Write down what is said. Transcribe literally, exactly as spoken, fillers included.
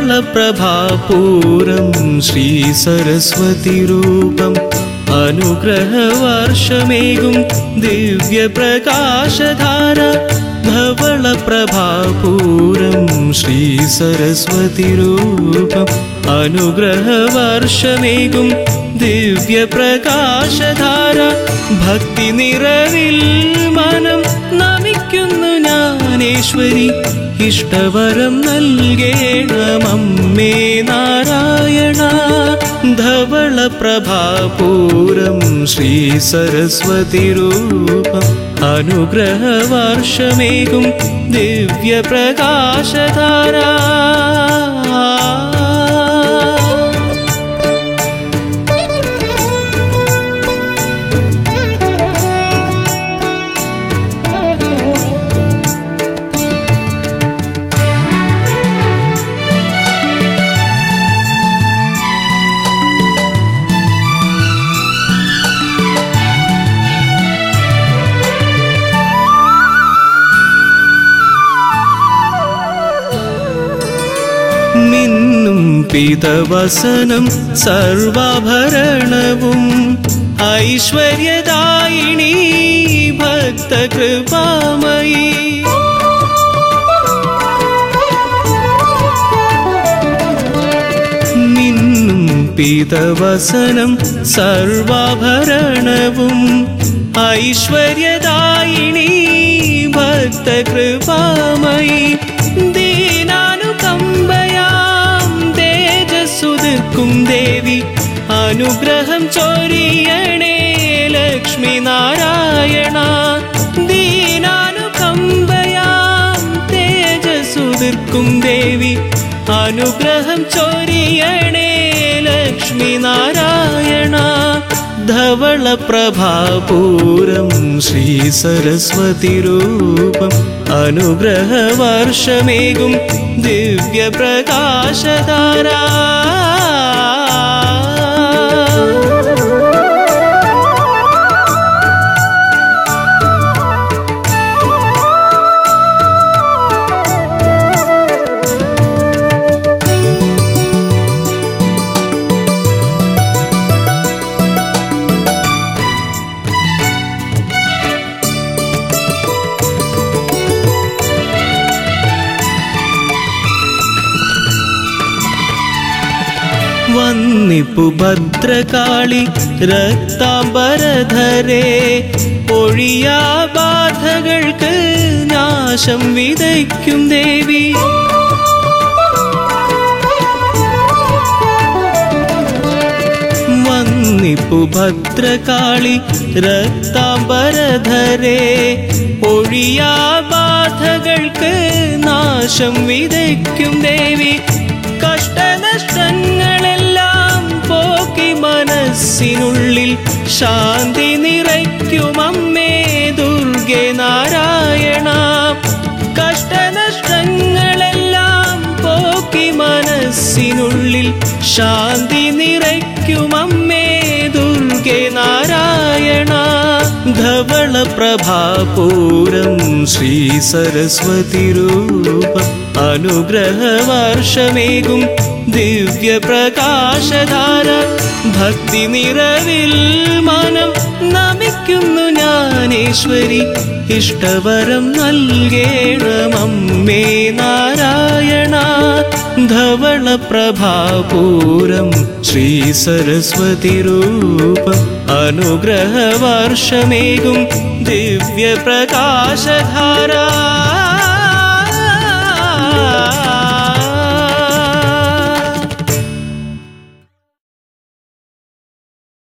धवलप्रभापूरं श्रीसरस्वतीरूपम् अनुग्रहवर्षमेगुं दिव्यप्रकाशधारा धवलप्रभापूरं श्रीसरस्वतीरूपम् अनुग्रहवर्षमेगुं ദിവ്യപ്രകാശധാര ഭക്തി നിറവിൽ മനം നമിക്കുന്നു ജ്ഞാനേശ്വരി ഇഷ്ടവരം നൽകേണമമ്മേ നാരായണ ധവളപ്രഭാപൂരം ശ്രീ സരസ്വതിരൂപം അനുഗ്രഹവർഷമേകും ദിവ്യപ്രകാശധാര മിന്നും പിതവസനം സർവാഭരണവും ഐശ്വര്യദായിനി ഭക്തകൃപാമയി മിന്നും പിതവസനം സർവാഭരണവും ഐശ്വര്യദായിനി ഭക്തകൃപാമയി ദീനാനുകമ്പയാം തേജസ്സുതിർക്കും ദേവി അനുഗ്രഹം ചൊരിയണേ ലക്ഷ്മി നാരായണ ദീനാനുകമ്പയാം തേജസ്സുതിർക്കും ദേവി അനുഗ്രഹം ചൊരിയണേ ലക്ഷ്മി നാരായണ ധവളപ്രഭാപൂരം ശ്രീ സരസ്വതിരൂപം അനുഗ്രഹവർഷമേകും ദിവ്യപ്രകാശധാര വന്നിപ്പു ഭദ്രകാളി രക്താംബരധരേ ഒഴിയാ ബാധകൾക്ക് നാശം വിതയ്ക്കും ദേവി വന്നിപ്പു ഭദ്രകാളി രക്താംബരധരേ ഒഴിയാ ബാധകൾക്ക് നാശം വിതയ്ക്കും ദേവി കഷ്ടനഷ്ടങ്ങളെല്ലാം പോക്കി മനസ്സിനുള്ളിൽ ശാന്തി നിറയ്ക്കും അമ്മേ ദുർഗേ നാരായണ കഷ്ടനഷ്ടങ്ങളെല്ലാം പോക്കി മനസ്സിനുള്ളിൽ ശാന്തി നിറയ്ക്കും അമ്മേ ദുർഗേ നാരായണ ധവളപ്രഭാപൂരം ശ്രീ സരസ്വതിരൂപം അനുഗ്രഹവർഷമേകും ദിവ്യപ്രകാശധാര ഭക്തി നിറവിൽ മനം നമിക്കുന്നു ജ്ഞാനേശ്വരി ഇഷ്ടവരം നൽകേണമമ്മേ നാരായണ ധവളപ്രഭാപൂരം ശ്രീ സരസ്വതിരൂപം അനുഗ്രഹവർഷമേകും ദിവ്യപ്രകാശധാര